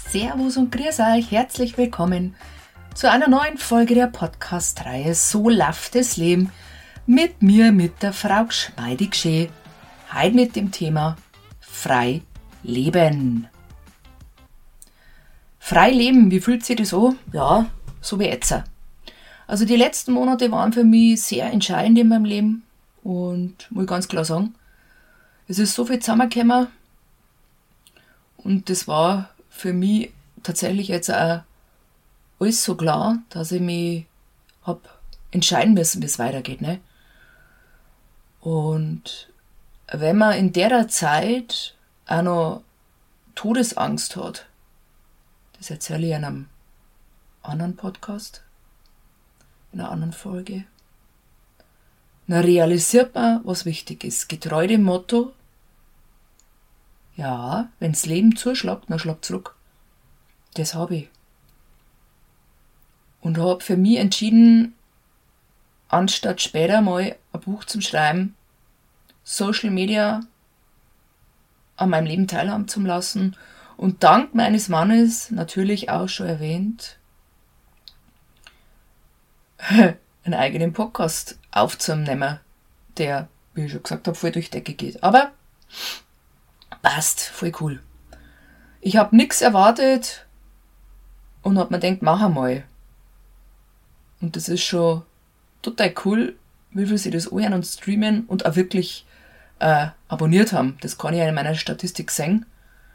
Servus und grüß euch, herzlich willkommen zu einer neuen Folge der Podcast-Reihe So läuft das Leben mit mir, mit der Frau Gschmeidi-Gschee. Heute mit dem Thema Frei leben. Frei leben, wie fühlt sich das an? Ja, so wie jetzt. Also die letzten Monate waren für mich sehr entscheidend in meinem Leben und muss ich ganz klar sagen, es ist so viel zusammengekommen und das war für mich tatsächlich jetzt auch alles so klar, dass ich mich habe entscheiden müssen, wie es weitergeht. Ne? Und wenn man in der Zeit auch noch Todesangst hat, das erzähle ich in einem anderen Podcast, in einer anderen Folge, dann realisiert man, was wichtig ist. Getreu dem Motto, ja, wenn das Leben zuschlägt, dann schlägt zurück. Das habe ich. Und habe für mich entschieden, anstatt später mal ein Buch zum Schreiben, Social Media an meinem Leben teilhaben zu lassen und dank meines Mannes, natürlich auch schon erwähnt, einen eigenen Podcast aufzunehmen, der, wie ich schon gesagt habe, voll durch die Decke geht. Aber passt, voll cool. Ich habe nichts erwartet und habe mir gedacht, mach einmal. Und das ist schon total cool, wie viel sie das anhören und streamen und auch wirklich abonniert haben. Das kann ich ja in meiner Statistik sehen.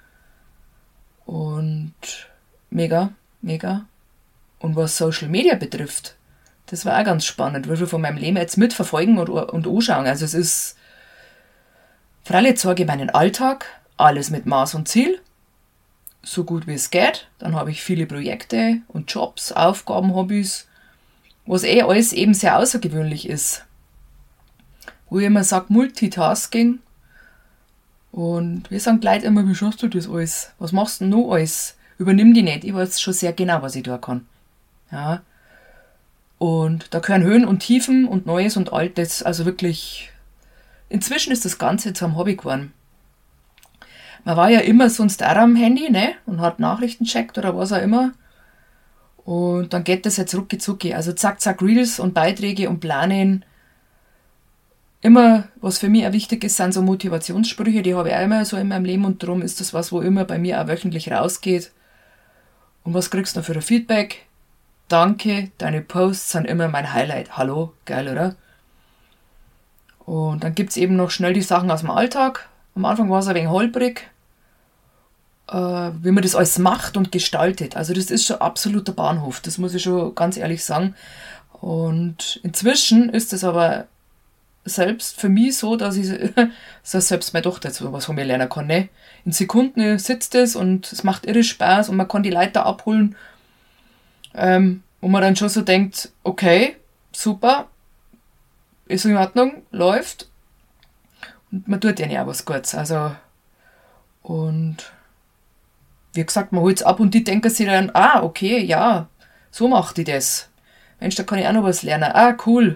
Und mega, mega. Und was Social Media betrifft, das war auch ganz spannend, wie viel von meinem Leben jetzt mitverfolgen und anschauen. Also es ist, freilich zeige ich meinen Alltag, alles mit Maß und Ziel, so gut wie es geht. Dann habe ich viele Projekte und Jobs, Aufgaben, Hobbys, was alles eben sehr außergewöhnlich ist. Wo ich immer sage, Multitasking. Und wir sagen Leute immer, wie schaffst du das alles? Was machst du denn noch alles? Übernimm die nicht. Ich weiß schon sehr genau, was ich da kann. Ja. Und da gehören Höhen und Tiefen und Neues und Altes. Also wirklich, inzwischen ist das Ganze zu einem Hobby geworden. Man war ja immer sonst auch am Handy, ne? Und hat Nachrichten checkt oder was auch immer. Und dann geht das jetzt rucki zucki. Also zack, zack, Reels und Beiträge und Planen. Immer, was für mich auch wichtig ist, sind so Motivationssprüche. Die habe ich auch immer so in meinem Leben und darum ist das was, wo immer bei mir auch wöchentlich rausgeht. Und was kriegst du noch für ein Feedback? Danke, deine Posts sind immer mein Highlight. Hallo, geil, oder? Und dann gibt es eben noch schnell die Sachen aus dem Alltag. Am Anfang war es ein wenig holprig, wie man das alles macht und gestaltet. Also das ist schon absoluter Bahnhof, das muss ich schon ganz ehrlich sagen. Und inzwischen ist es aber selbst für mich so, dass selbst meine Tochter jetzt sowas von mir lernen kann. Ne? In Sekunden sitzt es und es macht irre Spaß und man kann die Leiter abholen. Wo man dann schon so denkt, okay, super, ist in Ordnung, läuft. Und man tut denen ja auch was Gutes. Also, und wie gesagt, man holt es ab und die denken sich dann, okay, ja, so macht die das. Mensch, da kann ich auch noch was lernen. Cool.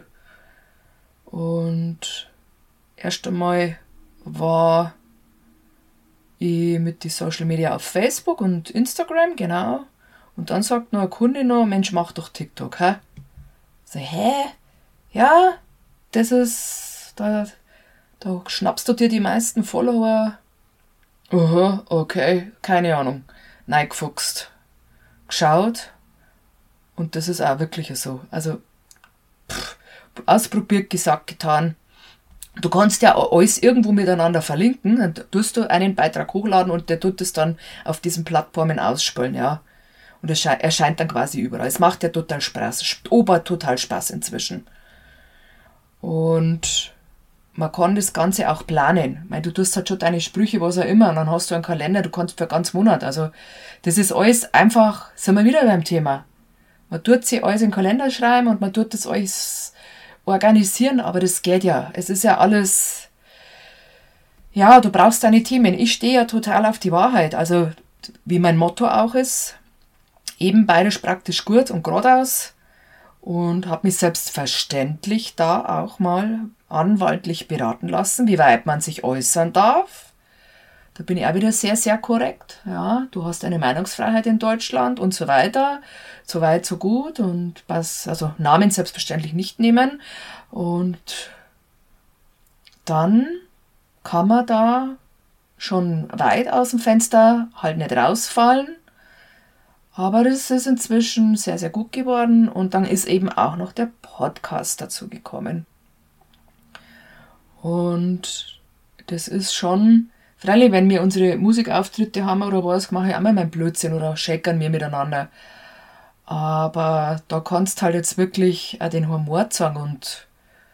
Und erst einmal war ich mit die Social Media auf Facebook und Instagram, genau. Und dann sagt noch eine Kundin noch, Mensch, mach doch TikTok, hä? So, ja, das ist, da schnappst du dir die meisten Follower. Aha, okay, keine Ahnung. Reingefuchst, geschaut und das ist auch wirklich so. Also, ausprobiert, gesagt, getan. Du kannst ja alles irgendwo miteinander verlinken, dann tust du einen Beitrag hochladen und der tut es dann auf diesen Plattformen ausspielen, ja. Und es erscheint dann quasi überall. Es macht ja total Spaß, total Spaß inzwischen. Und man kann das Ganze auch planen. Ich meine, du tust halt schon deine Sprüche, was auch immer, und dann hast du einen Kalender, du kannst für ganz Monat. Also das ist alles einfach, sind wir wieder beim Thema. Man tut sich alles in den Kalender schreiben und man tut das alles organisieren, aber das geht ja. Es ist ja alles, ja, du brauchst deine Themen. Ich stehe ja total auf die Wahrheit. Also wie mein Motto auch ist, eben bayerisch praktisch gut und geradeaus. Und habe mich selbstverständlich da auch mal anwaltlich beraten lassen, wie weit man sich äußern darf. Da bin ich auch wieder sehr, sehr korrekt. Ja, du hast eine Meinungsfreiheit in Deutschland und so weiter. So weit, so gut. Und was, also Namen selbstverständlich nicht nehmen. Und dann kann man da schon weit aus dem Fenster halt nicht rausfallen. Aber das ist inzwischen sehr, sehr gut geworden. Und dann ist eben auch noch der Podcast dazu gekommen. Und das ist schon, freilich, wenn wir unsere Musikauftritte haben oder was, mache ich auch mal meinen Blödsinn oder schäkern wir miteinander. Aber da kannst halt jetzt wirklich auch den Humor zeigen und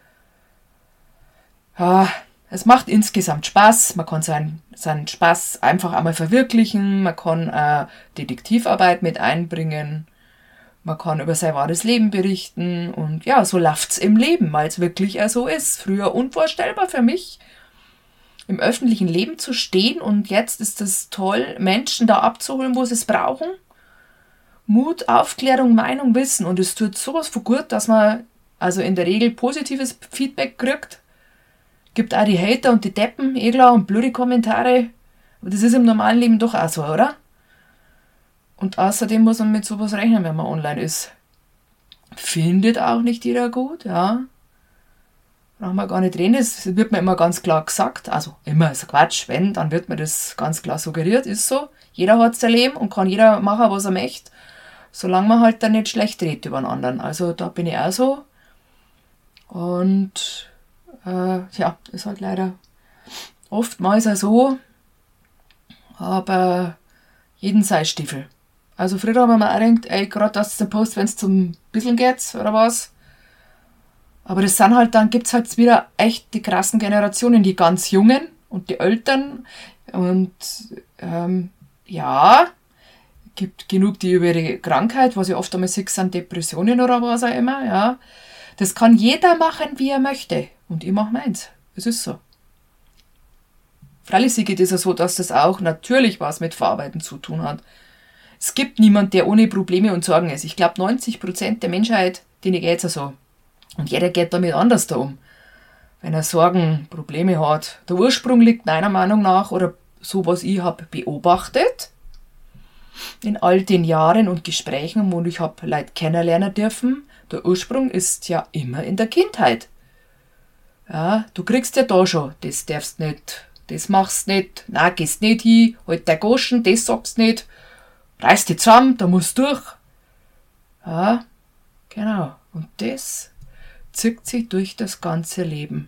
ja, es macht insgesamt Spaß. Man kann seinen Spaß einfach einmal verwirklichen. Man kann Detektivarbeit mit einbringen. Man kann über sein wahres Leben berichten. Und ja, so läuft's im Leben, weil es wirklich so ist. Früher unvorstellbar für mich, im öffentlichen Leben zu stehen. Und jetzt ist es toll, Menschen da abzuholen, wo sie es brauchen. Mut, Aufklärung, Meinung, Wissen. Und es tut sowas von gut, dass man also in der Regel positives Feedback kriegt. Gibt auch die Hater und die Deppen, klar, und blöde Kommentare. Aber das ist im normalen Leben doch auch so, oder? Und außerdem muss man mit sowas rechnen, wenn man online ist. Findet auch nicht jeder gut, ja. Brauchen wir gar nicht reden, das wird mir immer ganz klar gesagt. Also immer ist Quatsch, wenn, dann wird mir das ganz klar suggeriert, ist so. Jeder hat sein Leben und kann jeder machen, was er möchte. Solange man halt dann nicht schlecht redet über einen anderen. Also da bin ich auch so. Und ja, ist halt leider oftmals auch so, aber jeden sei Stiefel. Also früher haben wir mir auch gedacht, ey, gerade das ist der Post, wenn es zum Bisseln geht oder was. Aber das sind halt, dann gibt es halt wieder echt die krassen Generationen, die ganz Jungen und die Älteren. Und ja, gibt genug, die über ihre Krankheit, was ich oft einmal sehe, sind Depressionen oder was auch immer, ja. Das kann jeder machen, wie er möchte. Und ich mache meins. Es ist so. Freilich geht es ja so, dass das auch natürlich was mit Verarbeiten zu tun hat. Es gibt niemanden, der ohne Probleme und Sorgen ist. Ich glaube, 90% der Menschheit, denen geht es so. Und jeder geht damit anders da um. Wenn er Sorgen, Probleme hat. Der Ursprung liegt meiner Meinung nach, oder so, was ich habe beobachtet, in all den Jahren und Gesprächen, wo ich habe Leute kennenlernen dürfen, der Ursprung ist ja immer in der Kindheit. Ja, du kriegst ja da schon, das darfst nicht, das machst nicht, nein, gehst nicht hin, halt dein Goschen, das sagst nicht, reiß dich zusammen, da musst du durch. Ja, genau. Und das zieht sich durch das ganze Leben.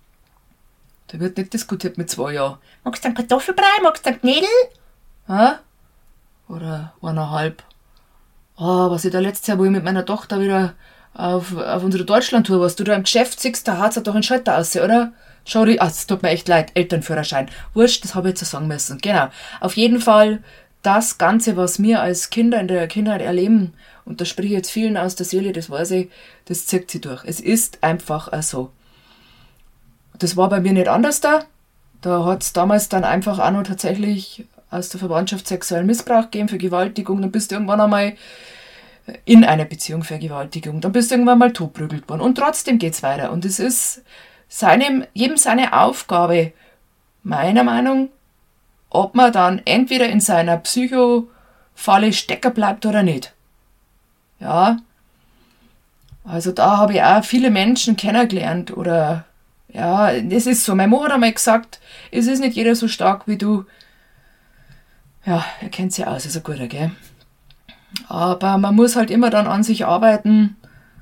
Da wird nicht diskutiert mit 2 Jahren. Magst du einen Kartoffelbrei, magst du einen Knädel? Ja? Oder 1,5. Was ich da letztes Jahr, wo ich mit meiner Tochter wieder auf unsere Deutschlandtour, was du da im Geschäft siehst, da hat's ja doch einen Schalter aus, oder? Schau dir, es tut mir echt leid, Elternführerschein. Wurscht, das habe ich jetzt so sagen müssen. Genau. Auf jeden Fall, das Ganze, was wir als Kinder in der Kindheit erleben, und da spreche ich jetzt vielen aus der Seele, das weiß ich, das zieht sich durch. Es ist einfach so. Das war bei mir nicht anders da. Da hat's damals dann einfach auch noch tatsächlich aus der Verwandtschaft sexuellen Missbrauch gegeben, Vergewaltigung, dann bist du irgendwann einmal in einer Beziehung Vergewaltigung, dann bist du irgendwann mal totprügelt worden und trotzdem geht's weiter und es ist jedem seine Aufgabe, meiner Meinung, ob man dann entweder in seiner Psychofalle stecken bleibt oder nicht. Ja, also da habe ich auch viele Menschen kennengelernt oder ja, es ist so, meine Mutter hat einmal gesagt, es ist nicht jeder so stark wie du. Ja, er kennt sich aus, ist ein guter, gell? Aber man muss halt immer dann an sich arbeiten.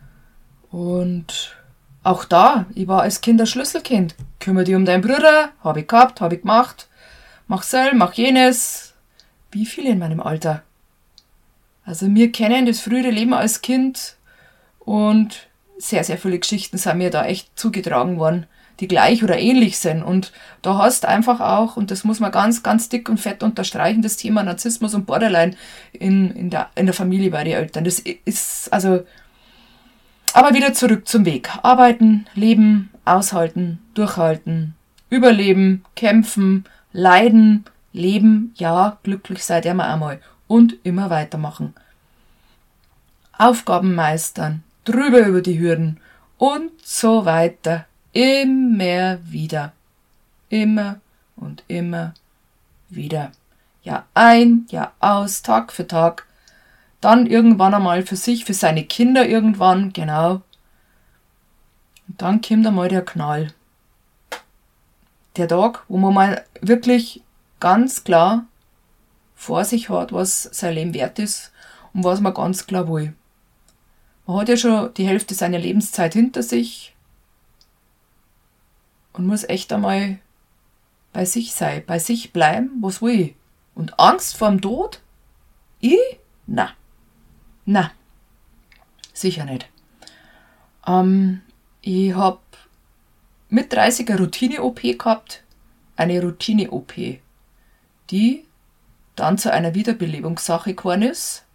Und auch da, ich war als Kind ein Schlüsselkind. Kümmere dich um deinen Bruder, habe ich gehabt, habe ich gemacht. Mach selber, mach jenes. Wie viele in meinem Alter? Also wir kennen das frühere Leben als Kind und sehr, sehr viele Geschichten sind mir da echt zugetragen worden, die gleich oder ähnlich sind. Und da hast einfach auch, und das muss man ganz, ganz dick und fett unterstreichen, das Thema Narzissmus und Borderline in der Familie bei den Eltern. Das ist also, aber wieder zurück zum Weg. Arbeiten, leben, aushalten, durchhalten, überleben, kämpfen, leiden, leben, ja, glücklich seid ihr mal einmal. Und immer weitermachen. Aufgaben meistern, drüber über die Hürden und so weiter. Immer wieder. Immer und immer wieder. Jahr ein, Jahr aus, Tag für Tag. Dann irgendwann einmal für sich, für seine Kinder irgendwann, genau. Und dann kommt einmal der Knall. Der Tag, wo man mal wirklich ganz klar vor sich hat, was sein Leben wert ist und was man ganz klar will. Man hat ja schon die Hälfte seiner Lebenszeit hinter sich und muss echt einmal bei sich sein, bei sich bleiben, was will ich. Und Angst vorm Tod? Ich? Na, sicher nicht. Ich habe mit 30 eine Routine-OP gehabt, eine Routine-OP, die dann zu einer Wiederbelebungssache geworden ist,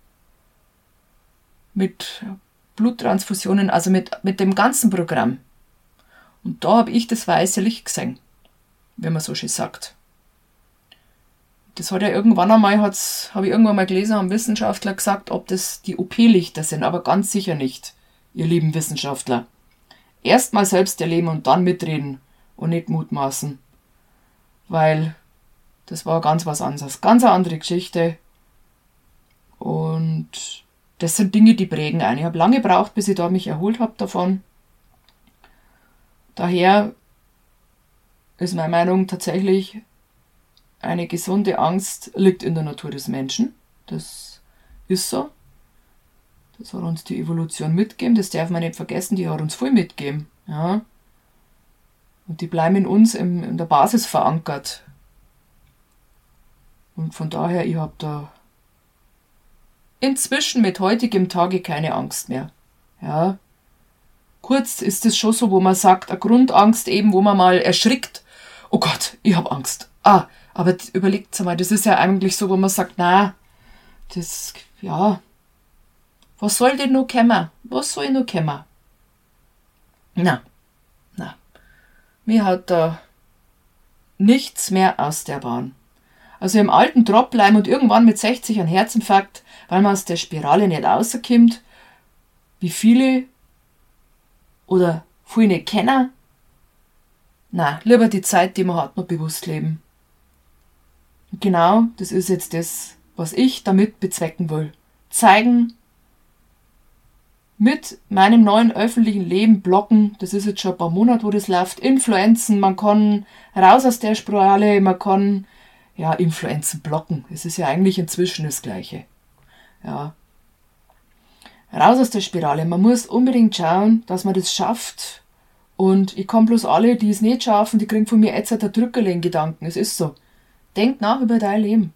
mit Bluttransfusionen, also mit dem ganzen Programm. Und da habe ich das weiße Licht gesehen, wenn man so schön sagt. Das hat ja irgendwann einmal, habe ich irgendwann mal gelesen, haben Wissenschaftler gesagt, ob das die OP-Lichter sind, aber ganz sicher nicht, ihr lieben Wissenschaftler. Erst mal selbst erleben und dann mitreden und nicht mutmaßen. Weil das war ganz was anderes, ganz eine andere Geschichte. Und das sind Dinge, die prägen einen. Ich habe lange gebraucht, bis ich da mich erholt habe davon. Daher ist meine Meinung tatsächlich, eine gesunde Angst liegt in der Natur des Menschen. Das ist so. Das hat uns die Evolution mitgegeben. Das darf man nicht vergessen. Die hat uns viel mitgegeben. Ja. Und die bleiben in uns in der Basis verankert. Und von daher, ich habe da inzwischen mit heutigem Tage keine Angst mehr. Ja. Kurz ist es schon so, wo man sagt, eine Grundangst eben, wo man mal erschrickt. Oh Gott, ich habe Angst. Aber überlegt mal, das ist ja eigentlich so, wo man sagt, na, das, ja, was soll denn noch kommen? Was soll noch kommen? Na, mir hat da nichts mehr aus der Bahn. Also im alten Trott bleiben und irgendwann mit 60 ein Herzinfarkt, weil man aus der Spirale nicht rauskommt, wie viele oder viele nicht kennen. Na, lieber die Zeit, die man hat, noch bewusst leben. Und genau, das ist jetzt das, was ich damit bezwecken will. Zeigen, mit meinem neuen öffentlichen Leben blocken, das ist jetzt schon ein paar Monate, wo das läuft, Influenzen, man kann raus aus der Spirale, man kann, ja, Influenzen blocken. Es ist ja eigentlich inzwischen das Gleiche. Ja. Raus aus der Spirale. Man muss unbedingt schauen, dass man das schafft. Und ich kann bloß alle, die es nicht schaffen, die kriegen von mir jetzt ein Drückerle in Gedanken. Es ist so. Denk nach über dein Leben.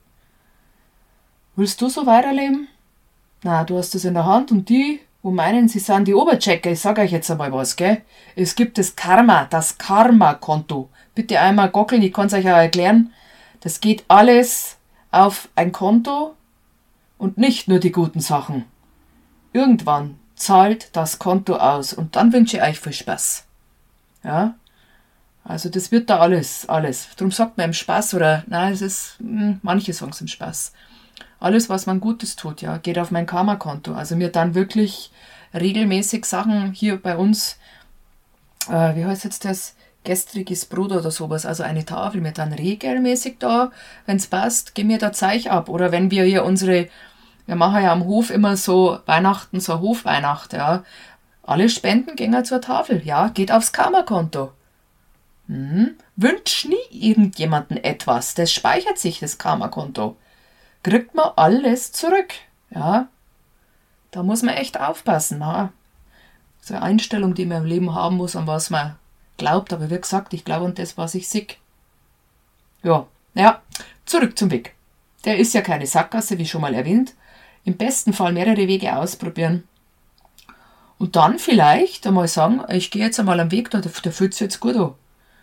Willst du so weiterleben? Na, du hast es in der Hand und die, wo meinen, sie sind die Oberchecker, ich sage euch jetzt einmal was, gell? Es gibt das Karma-Konto. Bitte einmal gockeln, ich kann es euch auch erklären. Das geht alles auf ein Konto und nicht nur die guten Sachen. Irgendwann zahlt das Konto aus und dann wünsche ich euch viel Spaß. Ja? Also das wird da alles. Darum sagt man im Spaß oder, nein, es ist, manche sagen es im Spaß. Alles, was man Gutes tut, ja, geht auf mein Karma-Konto. Also mir dann wirklich regelmäßig Sachen hier bei uns, wie heißt jetzt das, gestriges Brot oder sowas, also eine Tafel mir dann regelmäßig da, wenn es passt, geh mir da Zeug ab. Oder wenn wir hier wir machen ja am Hof immer so Weihnachten, so Hofweihnacht, ja. Alle Spenden gehen ja zur Tafel, ja, geht aufs Karma-Konto. Wünscht nie irgendjemanden etwas, das speichert sich, das Karma-Konto. Kriegt man alles zurück, ja. Da muss man echt aufpassen, na. So eine Einstellung, die man im Leben haben muss, an was man glaubt, aber wie gesagt, ich glaube an das, was ich sehe. Ja, zurück zum Weg. Der ist ja keine Sackgasse, wie schon mal erwähnt. Im besten Fall mehrere Wege ausprobieren. Und dann vielleicht einmal sagen, ich gehe jetzt einmal am Weg, der fühlt sich jetzt gut an.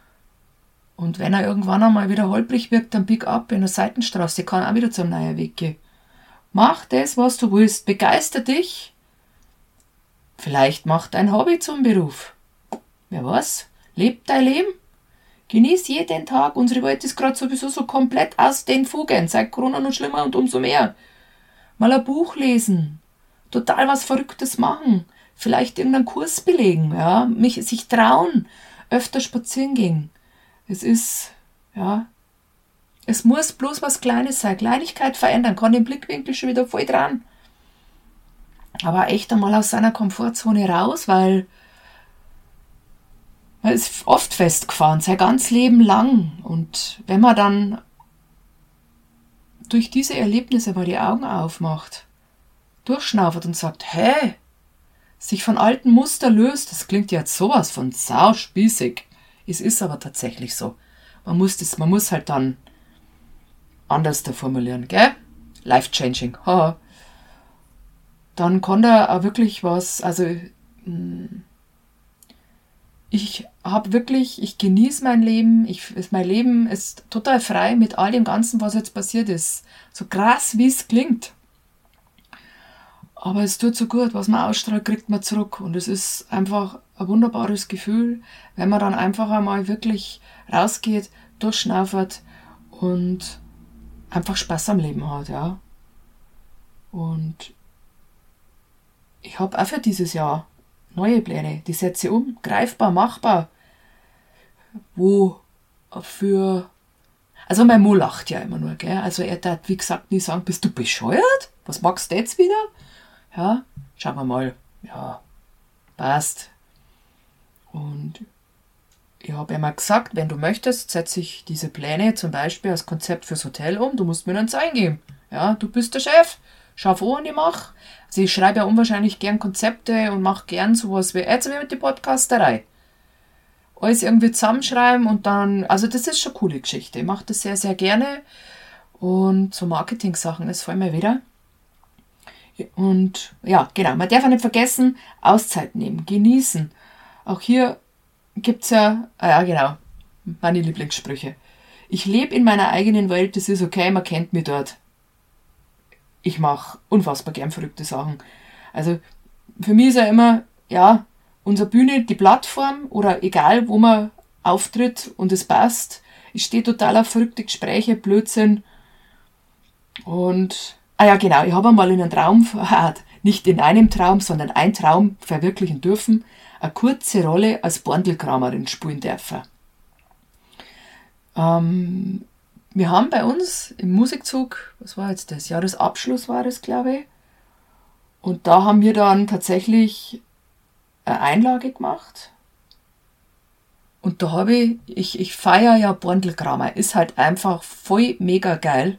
Und wenn er irgendwann einmal wieder holprig wirkt, dann bieg ab in der Seitenstraße, kann auch wieder zum neuen Weg gehen. Mach das, was du willst, begeister dich. Vielleicht mach dein Hobby zum Beruf. Wer weiß, leb dein Leben. Genieß jeden Tag. Unsere Welt ist gerade sowieso so komplett aus den Fugen. Seit Corona noch schlimmer und umso mehr. Mal ein Buch lesen. Total was Verrücktes machen. Vielleicht irgendeinen Kurs belegen. Ja, sich trauen. Öfter spazieren gehen. Es Es muss bloß was Kleines sein. Kleinigkeit verändern, kann den Blickwinkel schon wieder voll dran. Aber echt einmal aus seiner Komfortzone raus, weil man ist oft festgefahren, sein ganzes Leben lang. Und wenn man dann durch diese Erlebnisse mal die Augen aufmacht, durchschnaufert und sagt, hey, sich von alten Mustern löst, das klingt jetzt sowas von sauspießig. Es ist aber tatsächlich so. Man muss halt dann anders da formulieren, gell? Life-changing. Haha. Dann kann da auch wirklich was, also ich genieße mein Leben, mein Leben ist total frei mit all dem Ganzen, was jetzt passiert ist. So krass, wie es klingt. Aber es tut so gut, was man ausstrahlt, kriegt man zurück. Und es ist einfach ein wunderbares Gefühl, wenn man dann einfach einmal wirklich rausgeht, durchschnaufert und einfach Spaß am Leben hat, ja. Und ich habe auch für dieses Jahr neue Pläne, die setze ich um, greifbar, machbar. Also mein Mo lacht ja immer nur, gell. Also er darf, wie gesagt, nie sagen, bist du bescheuert? Was machst du jetzt wieder? Ja, schauen wir mal. Ja, passt. Und ich habe immer gesagt, wenn du möchtest, setze ich diese Pläne zum Beispiel als Konzept fürs Hotel um. Du musst mir dann Zeichen geben. Ja, du bist der Chef. Schau vor, und ich mache. Also ich schreibe ja unwahrscheinlich gern Konzepte und mache gern sowas wie jetzt wie mit der Podcasterei. Alles irgendwie zusammenschreiben und dann, also das ist schon eine coole Geschichte. Ich mache das sehr, sehr gerne. Und so Marketing-Sachen, das fallen mir wieder. Und ja, genau, man darf auch nicht vergessen, Auszeit nehmen, genießen. Auch hier gibt es genau, meine Lieblingssprüche. Ich lebe in meiner eigenen Welt, das ist okay, man kennt mich dort. Ich mache unfassbar gern verrückte Sachen. Also für mich ist ja immer, ja, unsere Bühne, die Plattform oder egal, wo man auftritt und es passt. Ich stehe total auf verrückte Gespräche, Blödsinn. Und ja, genau, ich habe einmal in einem Traum, nicht in einem Traum, sondern ein Traum verwirklichen dürfen, eine kurze Rolle als Borndelkramerin spielen dürfen. Wir haben bei uns im Musikzug, was war jetzt das? Jahresabschluss war das, glaube ich. Und da haben wir dann tatsächlich eine Einlage gemacht. Und da habe ich feiere ja Borndelkramer, ist halt einfach voll mega geil.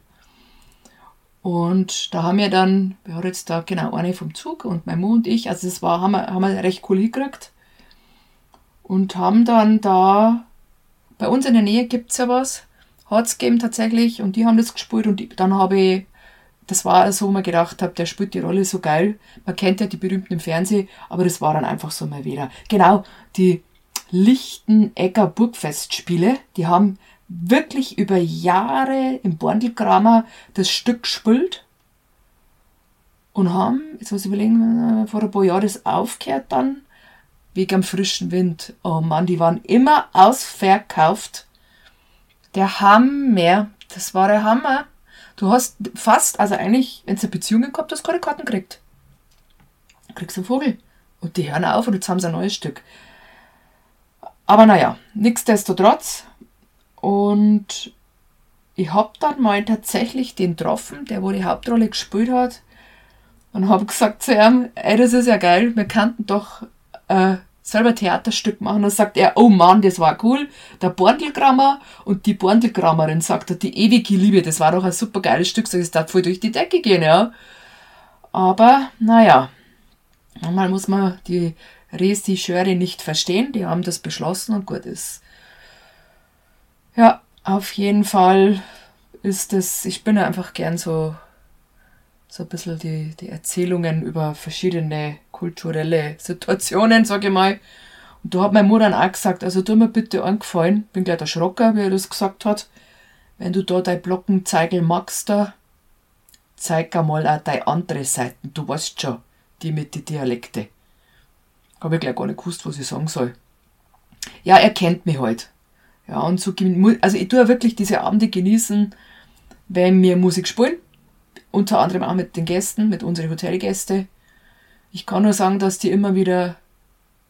Und da haben wir dann, wer hat jetzt da, genau, eine vom Zug und mein Mo und ich, also das war, haben wir recht cool hingekriegt. Und haben dann da, bei uns in der Nähe gibt es ja was, hat es gegeben tatsächlich, und die haben das gespielt und dann habe ich, das war so, wo man gedacht habe, der spielt die Rolle so geil. Man kennt ja die berühmten im Fernsehen, aber das war dann einfach so mal wieder. Genau, die Lichtenegger Burgfestspiele, die haben wirklich über Jahre im Borndelkramer das Stück gespielt und haben, jetzt muss ich überlegen, vor ein paar Jahren das aufgehört dann, wegen am frischen Wind. Oh Mann, die waren immer ausverkauft. Der Hammer, das war der Hammer. Du hast fast, also eigentlich, wenn du eine Beziehung gehabt hast, keine Karten gekriegt. Du kriegst einen Vogel. Und die hören auf und jetzt haben sie ein neues Stück. Aber naja, nichtsdestotrotz. Und ich habe dann mal tatsächlich den getroffen, der wo die Hauptrolle gespielt hat. Und habe gesagt zu ihm, ey, das ist ja geil, wir könnten doch selber Theaterstück machen. Dann sagt er, oh Mann, das war cool. Der Borndelkramer und die Borndelkramerin, sagt er, die ewige Liebe, das war doch ein super geiles Stück, so ist das voll durch die Decke gehen, ja. Aber, naja, manchmal muss man die Regisseure nicht verstehen, die haben das beschlossen und gut ist. Ja, auf jeden Fall ist es, ich bin ja einfach gern so ein bisschen die Erzählungen über verschiedene kulturelle Situationen, sage ich mal. Und da hat meine Mutter dann auch gesagt, also tu mir bitte einen Gefallen, bin gleich erschrocken, wie er das gesagt hat, wenn du da dein Glockenzeigel magst, da, zeig einmal auch deine andere Seiten, du weißt schon, die mit den Dialekte. Habe ich gleich gar nicht gewusst, was ich sagen soll. Ja, er kennt mich halt. Ja, und so, also ich tue wirklich diese Abende genießen, wenn wir Musik spielen. Unter anderem auch mit den Gästen, mit unseren Hotelgästen. Ich kann nur sagen, dass die immer wieder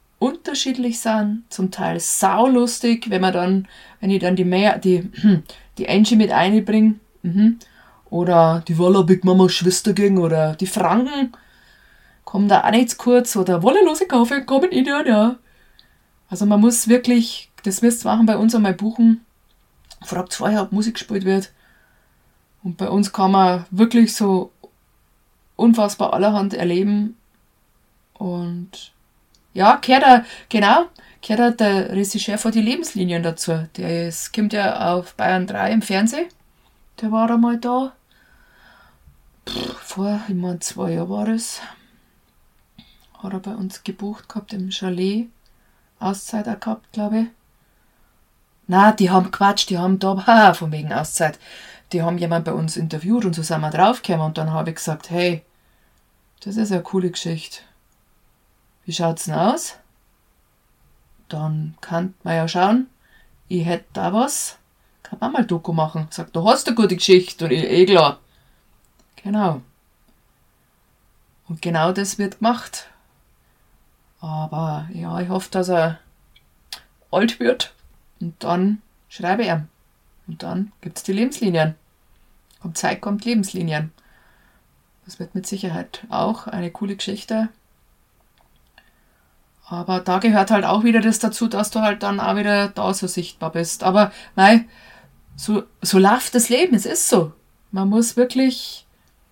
unterschiedlich sind, zum Teil saulustig, wenn ich dann die die Angie mit einbringen. Oder die Walla Big Mama Schwester gegen oder die Franken kommen da auch nicht zu kurz oder wollenlose Kaffee kommen in ja. Also man muss wirklich, das müsst ihr machen bei uns einmal buchen. Fragt vorher, ob Musik gespielt wird. Und bei uns kann man wirklich so unfassbar allerhand erleben. Und ja, gehört der Regisseur von die Lebenslinien dazu. Kommt ja auf Bayern 3 im Fernsehen. Der war einmal da. Vor, 2 Jahren war es. Hat er bei uns gebucht gehabt im Chalet. Auszeit auch gehabt, glaube ich. Na, die haben da, von wegen Auszeit. Die haben jemand bei uns interviewt und so sind wir draufgekommen und dann habe ich gesagt, hey, das ist eine coole Geschichte. Wie schaut's denn aus? Dann kann man ja schauen, ich hätte da was, kann man mal Doku machen. Sagt, du hast eine gute Geschichte und ich, klar. Genau. Und genau das wird gemacht. Aber ja, ich hoffe, dass er alt wird und dann schreibe ich ihm. Und dann gibt's die Lebenslinien. Kommt Lebenslinien. Das wird mit Sicherheit auch eine coole Geschichte. Aber da gehört halt auch wieder das dazu, dass du halt dann auch wieder da so sichtbar bist. Aber nein, so läuft das Leben, es ist so. Man muss wirklich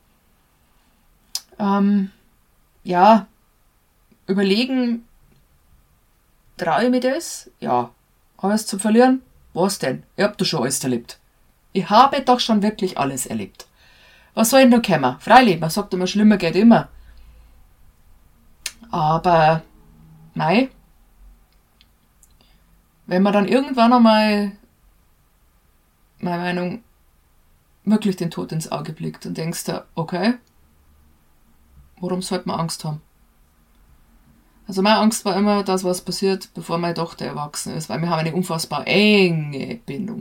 überlegen, traue ich mir das? Ja. Alles zu verlieren? Was denn? Ich hab doch schon alles erlebt. Ich habe doch schon wirklich alles erlebt. Was soll denn noch kommen? Freilich, man sagt immer, schlimmer geht immer. Aber, nein. Wenn man dann irgendwann einmal, meine Meinung, wirklich den Tod ins Auge blickt und denkst du, okay, warum sollte man Angst haben? Also meine Angst war immer, dass was passiert, bevor meine Tochter erwachsen ist, weil wir haben eine unfassbar enge Bindung.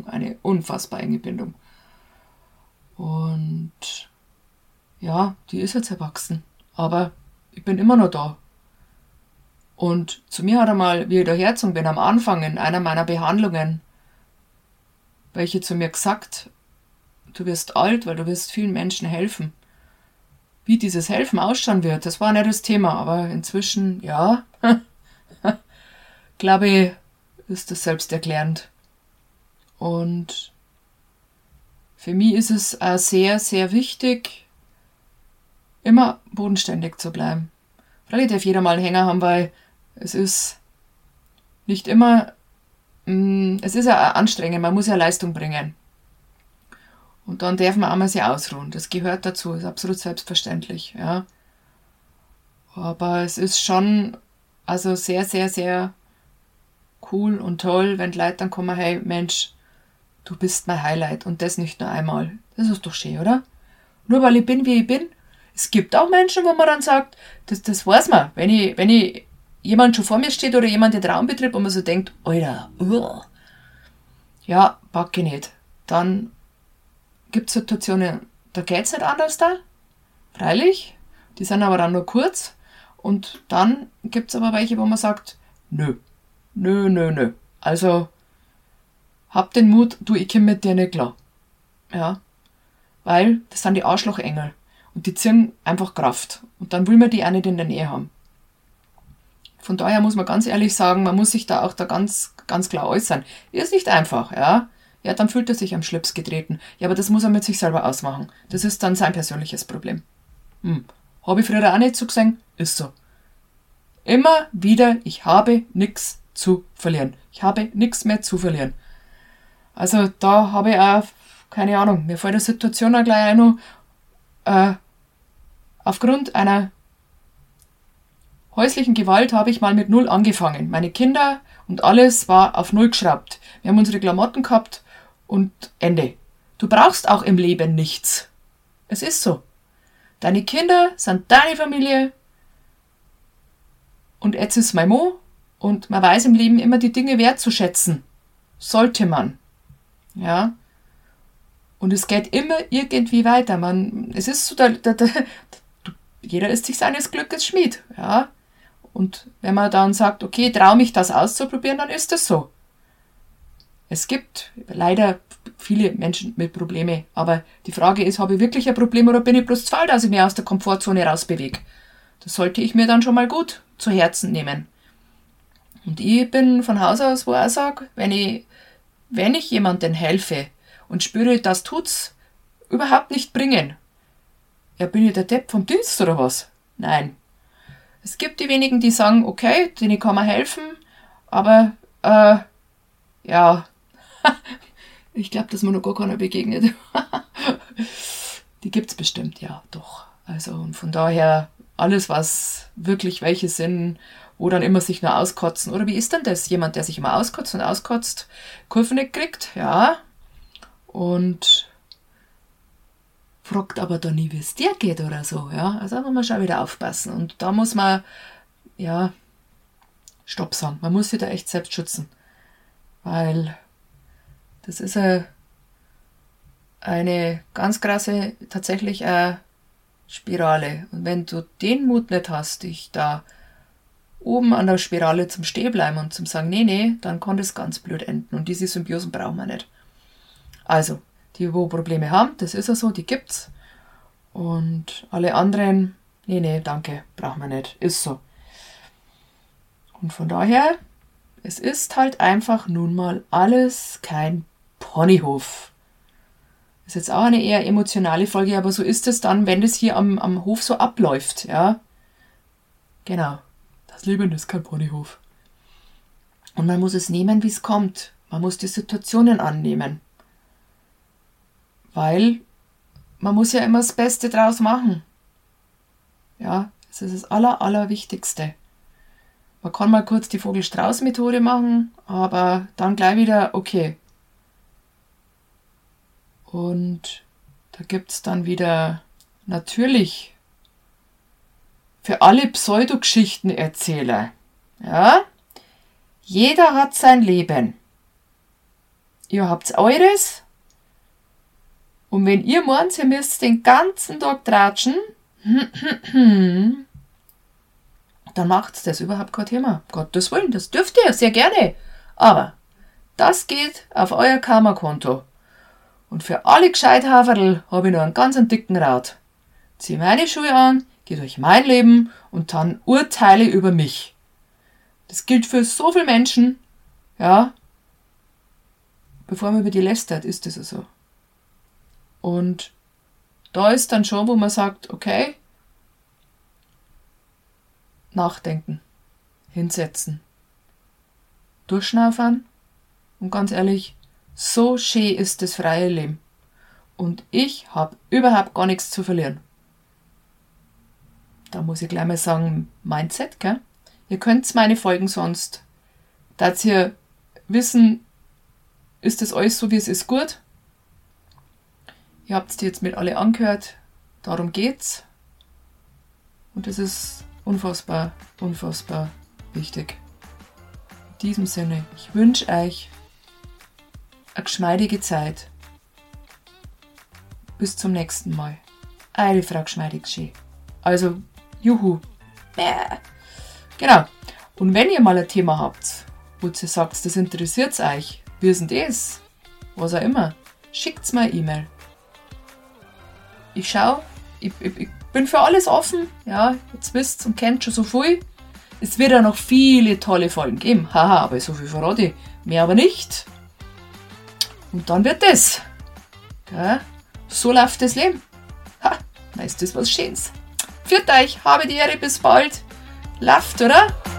Und ja, die ist jetzt erwachsen. Aber ich bin immer noch da. Und zu mir hat einmal, wie ich dahergezogen bin, am Anfang in einer meiner Behandlungen, welche zu mir gesagt, du wirst alt, weil du wirst vielen Menschen helfen. Wie dieses Helfen ausschauen wird, das war nicht das Thema, aber inzwischen, ja, glaube ich, ist das selbsterklärend. Und für mich ist es auch sehr, sehr wichtig, immer bodenständig zu bleiben. Vielleicht darf jeder mal einen Hänger haben, weil es ist nicht immer, es ist ja anstrengend, man muss ja Leistung bringen. Und dann darf man einmal sich ausruhen. Das gehört dazu, ist absolut selbstverständlich. Ja. Aber es ist schon also sehr, sehr, sehr cool und toll, wenn die Leute dann kommen, hey Mensch, du bist mein Highlight und das nicht nur einmal. Das ist doch schön, oder? Nur weil ich bin, wie ich bin. Es gibt auch Menschen, wo man dann sagt, das weiß man. Wenn ich jemand schon vor mir steht oder jemand in Traumbetrieb und man so denkt, Alter, ja, packe ich nicht. Dann gibt es Situationen, da geht es nicht anders da, freilich, die sind aber dann nur kurz und dann gibt es aber welche, wo man sagt, nö, also hab den Mut, ich komm mit dir nicht klar, ja, weil das sind die Arschlochengel und die ziehen einfach Kraft und dann will man die auch nicht in der Nähe haben. Von daher muss man ganz ehrlich sagen, man muss sich da auch ganz, ganz klar äußern. Ist nicht einfach, ja. Ja, dann fühlt er sich am Schlips getreten. Ja, aber das muss er mit sich selber ausmachen. Das ist dann sein persönliches Problem. Habe ich früher auch nicht so gesehen? Ist so. Immer wieder, ich habe nichts zu verlieren. Ich habe nichts mehr zu verlieren. Also da habe ich auch, keine Ahnung, mir fällt die Situation auch gleich ein, aufgrund einer häuslichen Gewalt habe ich mal mit 0 angefangen. Meine Kinder und alles war auf 0 geschraubt. Wir haben unsere Klamotten gehabt und Ende. Du brauchst auch im Leben nichts. Es ist so. Deine Kinder sind deine Familie und jetzt ist mein Mo und man weiß im Leben immer die Dinge wertzuschätzen. Sollte man. Ja. Und es geht immer irgendwie weiter. Es ist so, jeder ist sich seines Glückes Schmied. Ja. Und wenn man dann sagt, okay, traue mich das auszuprobieren, dann ist das so. Es gibt leider viele Menschen mit Problemen, aber die Frage ist, habe ich wirklich ein Problem oder bin ich bloß zu faul, dass ich mich aus der Komfortzone rausbewege? Das sollte ich mir dann schon mal gut zu Herzen nehmen. Und ich bin von Haus aus, wo ich auch sage, wenn ich jemandem helfe und spüre, das tut's überhaupt nicht bringen, ja, bin ich der Depp vom Dienst oder was? Nein. Es gibt die wenigen, die sagen, okay, denen kann man helfen, aber ja, ich glaube, dass mir noch gar keiner begegnet. Die gibt's bestimmt, ja, doch. Also und von daher, alles, was wirklich welche sind, wo dann immer sich nur auskotzen. Oder wie ist denn das? Jemand, der sich immer auskotzt, Kurve nicht kriegt, ja. Und fragt aber dann nie, wie es dir geht oder so, ja. Also da muss man schon wieder aufpassen. Und da muss man, ja, Stopp sagen. Man muss sich da echt selbst schützen. Weil das ist eine ganz krasse, tatsächlich eine Spirale. Und wenn du den Mut nicht hast, dich da oben an der Spirale zum Stehen bleiben und zum sagen, nee, dann kann das ganz blöd enden. Und diese Symbiosen brauchen wir nicht. Also, die, wo Probleme haben, das ist ja so, die gibt's. Und alle anderen, nee, danke, brauchen wir nicht. Ist so. Und von daher, es ist halt einfach nun mal alles kein Ponyhof. Ist jetzt auch eine eher emotionale Folge, aber so ist es dann, wenn das hier am Hof so abläuft, ja. Genau. Das Leben ist kein Ponyhof. Und man muss es nehmen, wie es kommt. Man muss die Situationen annehmen. Weil man muss ja immer das Beste draus machen. Ja, das ist das Allerwichtigste. Man kann mal kurz die Vogel-Strauß-Methode machen, aber dann gleich wieder, okay. Und da gibt es dann wieder natürlich für alle Pseudogeschichten-Erzähler, ja, jeder hat sein Leben. Ihr habt's eures. Und wenn ihr meint, ihr müsst den ganzen Tag tratschen, dann macht's das überhaupt kein Thema. Gottes Willen, das dürft ihr sehr gerne. Aber das geht auf euer Karma-Konto. Und für alle Gescheithaferl habe ich noch einen ganz dicken Rat. Zieh meine Schuhe an, geh durch mein Leben und dann urteile über mich. Das gilt für so viele Menschen, ja. Bevor man über die lästert, ist das so. Und da ist dann schon, wo man sagt, okay, nachdenken, hinsetzen, durchschnaufern und ganz ehrlich, so schön ist das freie Leben. Und ich habe überhaupt gar nichts zu verlieren. Da muss ich gleich mal sagen, Mindset, gell? Ihr könnt meine Folgen sonst, dass ihr wissen, ist das alles so, wie es ist, gut? Ihr habt die jetzt mit alle angehört, darum geht's. Und das ist unfassbar wichtig. In diesem Sinne, ich wünsche euch eine geschmeidige Zeit. Bis zum nächsten Mal. Eure Frau Geschmeidig. Also, juhu. Genau. Und wenn ihr mal ein Thema habt, wo ihr sagt, das interessiert euch, wie ist denn das? Was auch immer, schickt's mir eine E-Mail. Ich schaue, ich bin für alles offen. Ja, jetzt wisst und kennt schon so viel. Es wird ja noch viele tolle Folgen geben. Haha, aber so viel verrate ich. Mehr aber nicht. Und dann wird das. Ja, so läuft das Leben. Ha, dann ist das was Schönes. Für euch, habe die Ehre, bis bald. Läuft, oder?